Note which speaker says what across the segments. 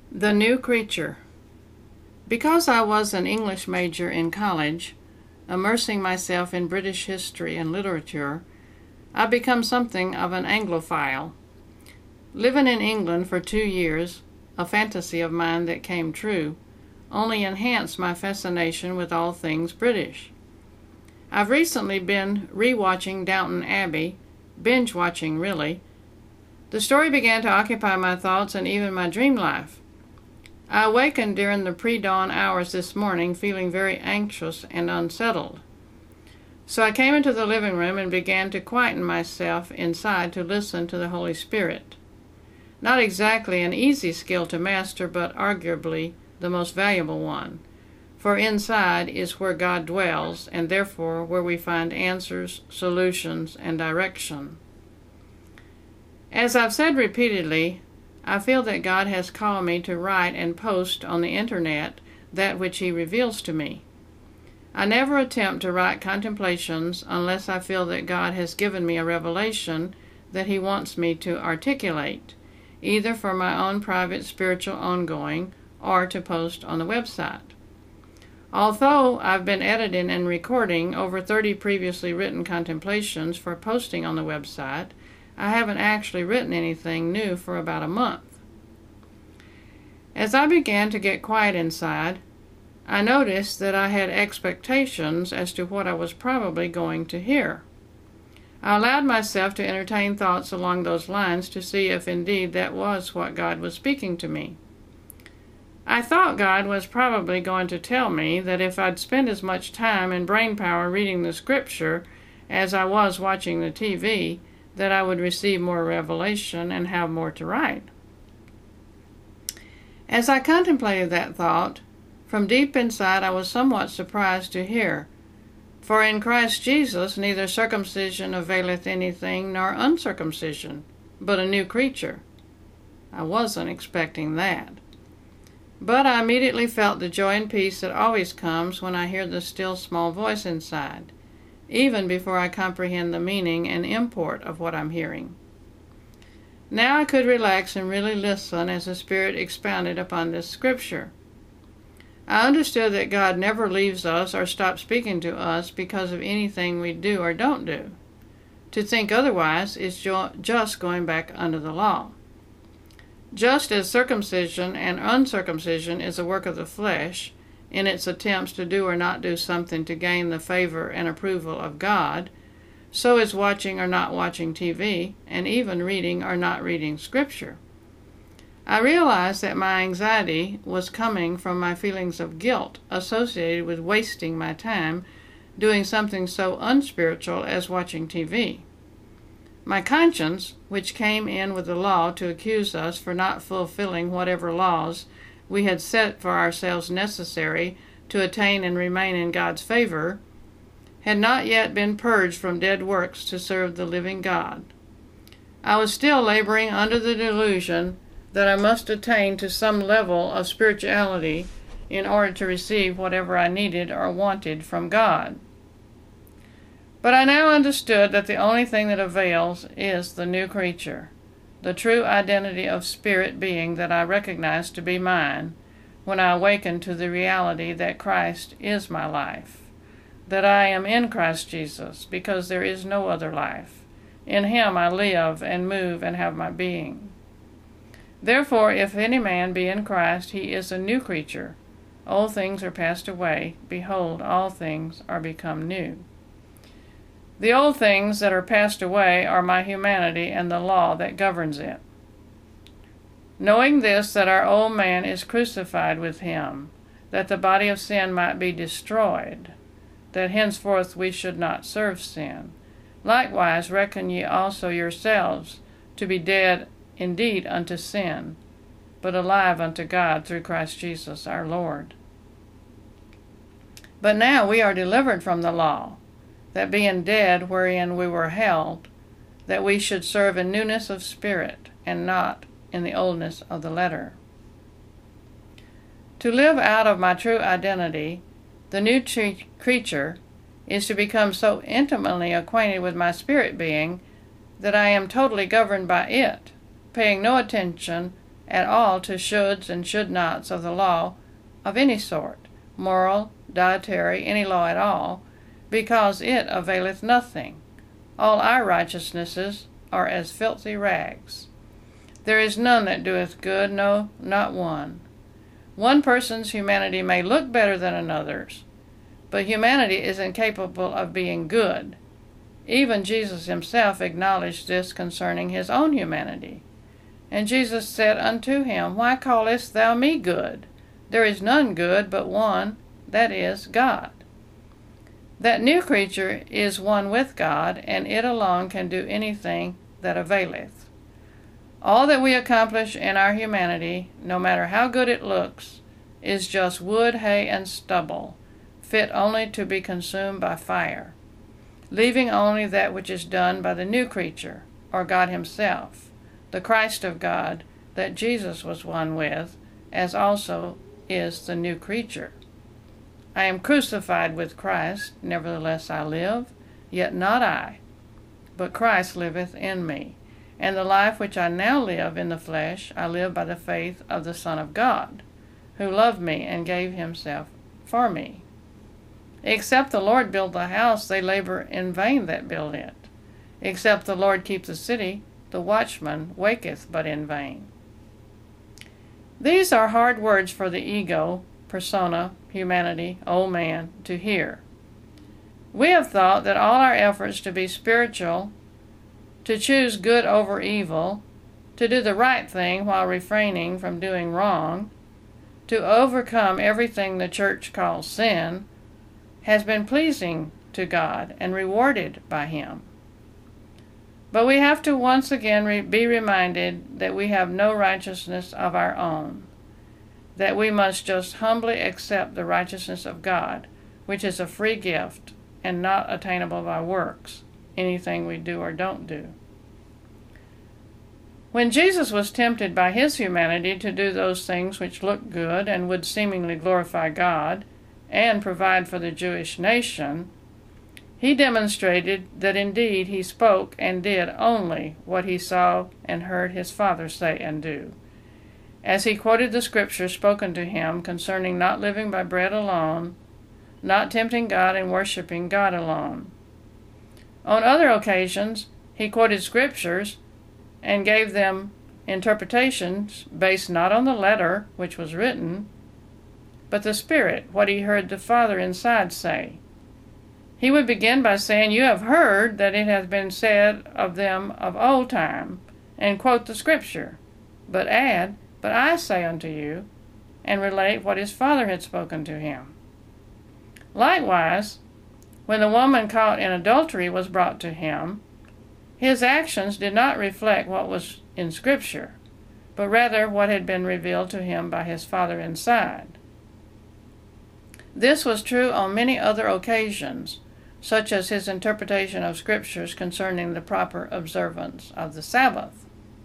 Speaker 1: The New Creature. Because I was an English major in college, immersing myself in British history and literature, I become something of an Anglophile. Living in England for 2 years, a fantasy of mine that came true, only enhanced my fascination with all things British. I've recently been re-watching Downton Abbey, binge-watching really. The story began to occupy my thoughts and even my dream life. I awakened during the pre-dawn hours this morning feeling very anxious and unsettled. So I came into the living room and began to quieten myself inside to listen to the Holy Spirit. Not exactly an easy skill to master, but arguably the most valuable one. For inside is where God dwells, and therefore where we find answers, solutions, and direction. As I've said repeatedly, I feel that God has called me to write and post on the internet that which He reveals to me. I never attempt to write contemplations unless I feel that God has given me a revelation that He wants me to articulate, either for my own private spiritual ongoing or to post on the website. Although I've been editing and recording over 30 previously written contemplations for posting on the website, I haven't actually written anything new for about a month. As I began to get quiet inside, I noticed that I had expectations as to what I was probably going to hear. I allowed myself to entertain thoughts along those lines to see if indeed that was what God was speaking to me. I thought God was probably going to tell me that if I'd spend as much time and brain power reading the scripture as I was watching the TV, that I would receive more revelation and have more to write. As I contemplated that thought, from deep inside I was somewhat surprised to hear, "For in Christ Jesus neither circumcision availeth anything nor uncircumcision, but a new creature." I wasn't expecting that. But I immediately felt the joy and peace that always comes when I hear the still small voice inside, even before I comprehend the meaning and import of what I'm hearing. Now I could relax and really listen as the Spirit expounded upon this scripture. I understood that God never leaves us or stops speaking to us because of anything we do or don't do. To think otherwise is just going back under the law. Just as circumcision and uncircumcision is a work of the flesh, in its attempts to do or not do something to gain the favor and approval of God, so is watching or not watching TV, and even reading or not reading Scripture. I realized that my anxiety was coming from my feelings of guilt associated with wasting my time doing something so unspiritual as watching TV. My conscience, which came in with the law to accuse us for not fulfilling whatever laws we had set for ourselves necessary to attain and remain in God's favor, had not yet been purged from dead works to serve the living God. I was still laboring under the delusion that I must attain to some level of spirituality in order to receive whatever I needed or wanted from God. But I now understood that the only thing that avails is the new creature, the true identity of spirit being that I recognized to be mine when I awakened to the reality that Christ is my life, that I am in Christ Jesus because there is no other life. In Him I live and move and have my being. Therefore, if any man be in Christ, he is a new creature. Old things are passed away. Behold, all things are become new. The old things that are passed away are my humanity and the law that governs it. Knowing this, that our old man is crucified with Him, that the body of sin might be destroyed, that henceforth we should not serve sin. Likewise reckon ye also yourselves to be dead indeed unto sin, but alive unto God through Christ Jesus our Lord. But now we are delivered from the law, that being dead wherein we were held, that we should serve in newness of spirit, and not in the oldness of the letter. To live out of my true identity, the new creature, is to become so intimately acquainted with my spirit being that I am totally governed by it, paying no attention at all to shoulds and should nots of the law of any sort, moral, dietary, any law at all, because it availeth nothing. All our righteousnesses are as filthy rags. There is none that doeth good, no, not one. One person's humanity may look better than another's, but humanity is incapable of being good. Even Jesus himself acknowledged this concerning his own humanity. And Jesus said unto him, Why callest thou me good? There is none good but one, that is, God. That new creature is one with God, and it alone can do anything that availeth. All that we accomplish in our humanity, no matter how good it looks, is just wood, hay, and stubble, fit only to be consumed by fire, leaving only that which is done by the new creature, or God himself, the Christ of God, that Jesus was one with, as also is the new creature. I am crucified with Christ, nevertheless I live, yet not I, but Christ liveth in me. And the life which I now live in the flesh, I live by the faith of the Son of God, who loved me and gave himself for me. Except the Lord build the house, they labor in vain that build it. Except the Lord keep the city, the watchman waketh but in vain. These are hard words for the ego, persona, humanity, old man, to hear. We have thought that all our efforts to be spiritual, to choose good over evil, to do the right thing while refraining from doing wrong, to overcome everything the church calls sin, has been pleasing to God and rewarded by him. But we have to once again be reminded that we have no righteousness of our own, that we must just humbly accept the righteousness of God, which is a free gift and not attainable by works, anything we do or don't do. When Jesus was tempted by his humanity to do those things which looked good and would seemingly glorify God and provide for the Jewish nation, he demonstrated that indeed he spoke and did only what he saw and heard his Father say and do, as he quoted the scripture spoken to him concerning not living by bread alone, not tempting God and worshiping God alone. On other occasions, he quoted scriptures and gave them interpretations based not on the letter which was written, but the Spirit, what he heard the Father inside say. He would begin by saying, You have heard that it hath been said of them of old time, and quote the scripture, but add, But I say unto you, and relate what his Father had spoken to him. Likewise, when the woman caught in adultery was brought to him, his actions did not reflect what was in Scripture, but rather what had been revealed to him by his Father inside. This was true on many other occasions, such as his interpretation of Scriptures concerning the proper observance of the Sabbath.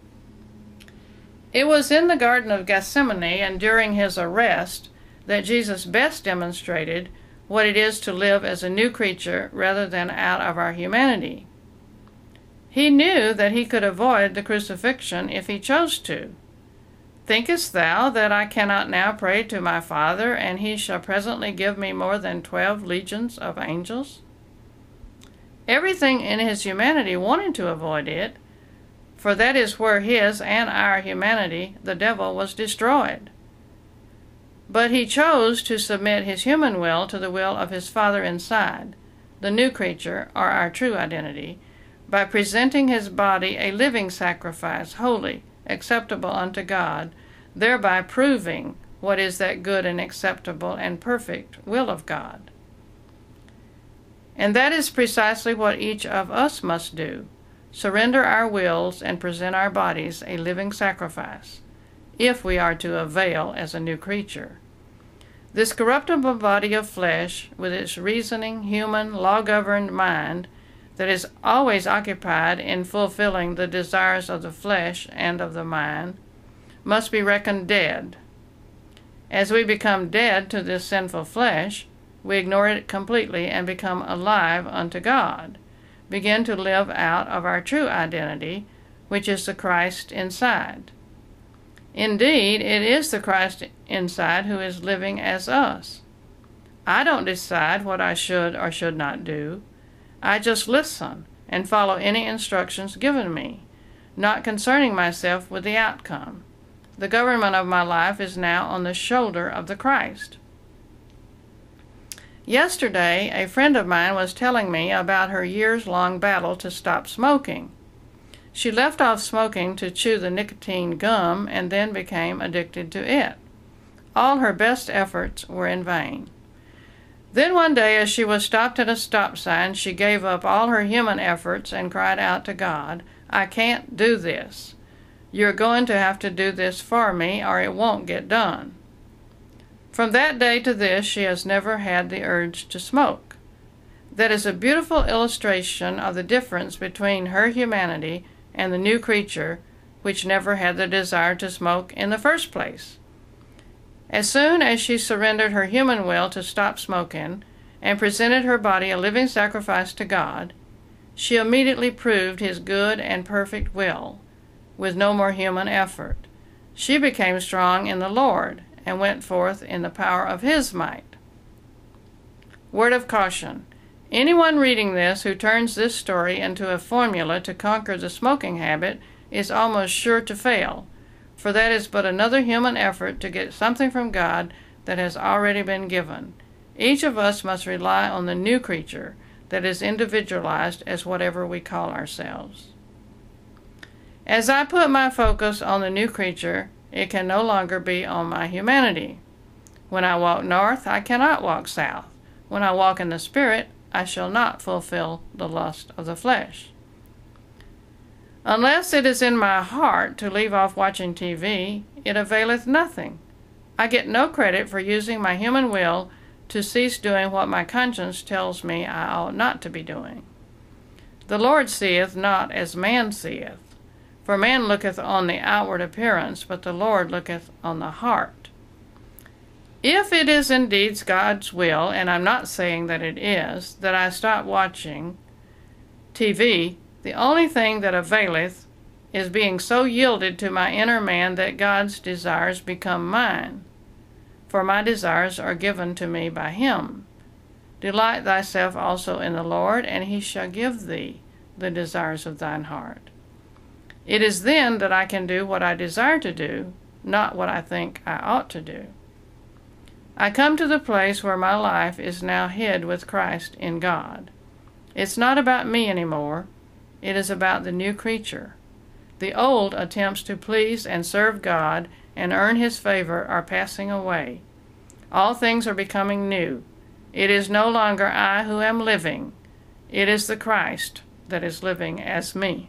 Speaker 1: It was in the Garden of Gethsemane and during his arrest that Jesus best demonstrated what it is to live as a new creature rather than out of our humanity. He knew that he could avoid the crucifixion if he chose to. Thinkest thou that I cannot now pray to my Father, and he shall presently give me more than 12 legions of angels? Everything in his humanity wanted to avoid it, for that is where his and our humanity, the devil, was destroyed. But he chose to submit his human will to the will of his Father inside, the new creature, or our true identity, by presenting his body a living sacrifice, holy, acceptable unto God, thereby proving what is that good and acceptable and perfect will of God. And that is precisely what each of us must do, surrender our wills and present our bodies a living sacrifice, if we are to avail as a new creature. This corruptible body of flesh, with its reasoning, human, law-governed mind, that is always occupied in fulfilling the desires of the flesh and of the mind, must be reckoned dead. As we become dead to this sinful flesh, we ignore it completely and become alive unto God, begin to live out of our true identity, which is the Christ inside. Indeed, it is the Christ inside who is living as us. I don't decide what I should or should not do. I just listen and follow any instructions given me, not concerning myself with the outcome. The government of my life is now on the shoulder of the Christ. Yesterday, a friend of mine was telling me about her years-long battle to stop smoking. She left off smoking to chew the nicotine gum and then became addicted to it. All her best efforts were in vain. Then one day, as she was stopped at a stop sign, she gave up all her human efforts and cried out to God, "I can't do this. You're going to have to do this for me, or it won't get done." From that day to this, she has never had the urge to smoke. That is a beautiful illustration of the difference between her humanity and the new creature, which never had the desire to smoke in the first place. As soon as she surrendered her human will to stop smoking and presented her body a living sacrifice to God, she immediately proved His good and perfect will, with no more human effort. She became strong in the Lord and went forth in the power of His might. Word of caution. Anyone reading this who turns this story into a formula to conquer the smoking habit is almost sure to fail, for that is but another human effort to get something from God that has already been given. Each of us must rely on the new creature that is individualized as whatever we call ourselves. As I put my focus on the new creature, it can no longer be on my humanity. When I walk north, I cannot walk south. When I walk in the Spirit, I shall not fulfill the lust of the flesh. Unless it is in my heart to leave off watching TV, it availeth nothing. I get no credit for using my human will to cease doing what my conscience tells me I ought not to be doing. The Lord seeth not as man seeth, for man looketh on the outward appearance, but the Lord looketh on the heart. If it is indeed God's will, and I'm not saying that it is, that I stop watching TV, the only thing that availeth is being so yielded to my inner man that God's desires become mine, for my desires are given to me by Him. Delight thyself also in the Lord, and He shall give thee the desires of thine heart. It is then that I can do what I desire to do, not what I think I ought to do. I come to the place where my life is now hid with Christ in God. It's not about me anymore. It is about the new creature. The old attempts to please and serve God and earn His favor are passing away. All things are becoming new. It is no longer I who am living. It is the Christ that is living as me.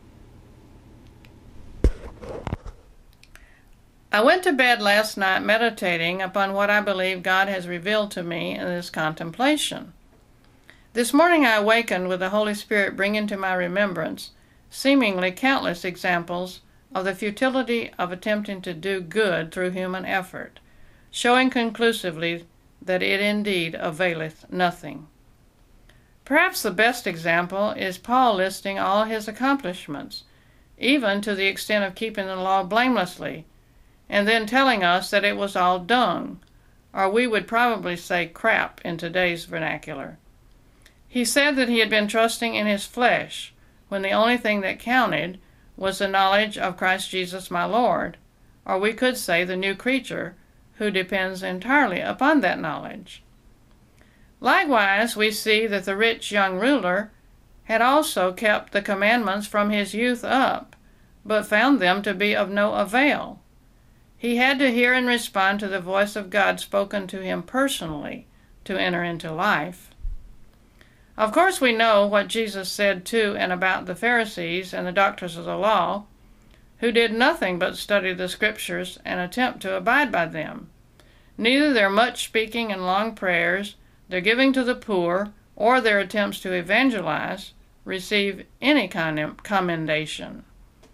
Speaker 1: I went to bed last night meditating upon what I believe God has revealed to me in this contemplation. This morning I awakened with the Holy Spirit bringing to my remembrance seemingly countless examples of the futility of attempting to do good through human effort, showing conclusively that it indeed availeth nothing. Perhaps the best example is Paul listing all his accomplishments, even to the extent of keeping the law blamelessly, and then telling us that it was all dung, or we would probably say crap in today's vernacular. He said that he had been trusting in his flesh, when the only thing that counted was the knowledge of Christ Jesus my Lord, or we could say the new creature, who depends entirely upon that knowledge. Likewise, we see that the rich young ruler had also kept the commandments from his youth up, but found them to be of no avail. He had to hear and respond to the voice of God spoken to him personally to enter into life. Of course, we know what Jesus said to and about the Pharisees and the doctors of the law, who did nothing but study the Scriptures and attempt to abide by them. Neither their much speaking and long prayers, their giving to the poor, or their attempts to evangelize receive any commendation.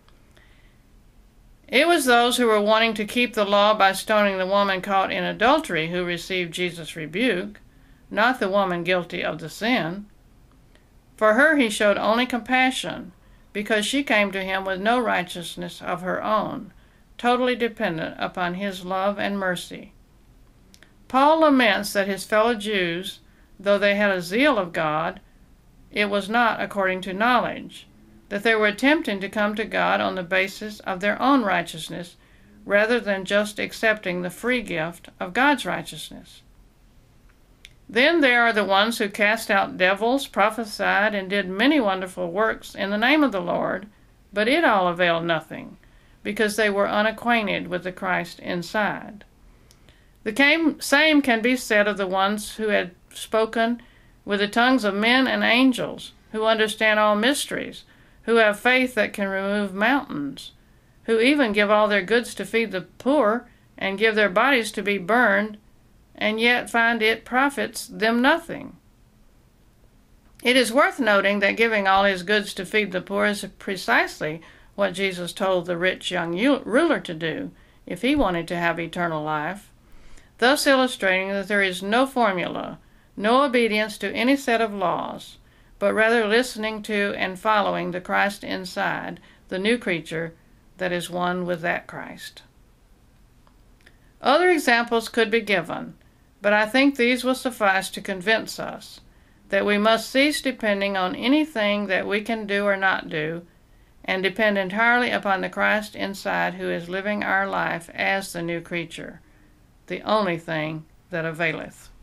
Speaker 1: It was those who were wanting to keep the law by stoning the woman caught in adultery who received Jesus' rebuke, not the woman guilty of the sin. For her he showed only compassion, because she came to him with no righteousness of her own, totally dependent upon his love and mercy. Paul laments that his fellow Jews, though they had a zeal of God, it was not according to knowledge, that they were attempting to come to God on the basis of their own righteousness rather than just accepting the free gift of God's righteousness. Then there are the ones who cast out devils, prophesied, and did many wonderful works in the name of the Lord, but it all availed nothing, because they were unacquainted with the Christ inside. The same can be said of the ones who had spoken with the tongues of men and angels, who understand all mysteries, who have faith that can remove mountains, who even give all their goods to feed the poor and give their bodies to be burned, and yet find it profits them nothing. It is worth noting that giving all his goods to feed the poor is precisely what Jesus told the rich young ruler to do if he wanted to have eternal life, thus illustrating that there is no formula, no obedience to any set of laws, but rather listening to and following the Christ inside, the new creature that is one with that Christ. Other examples could be given, but I think these will suffice to convince us that we must cease depending on anything that we can do or not do, and depend entirely upon the Christ inside who is living our life as the new creature, the only thing that availeth.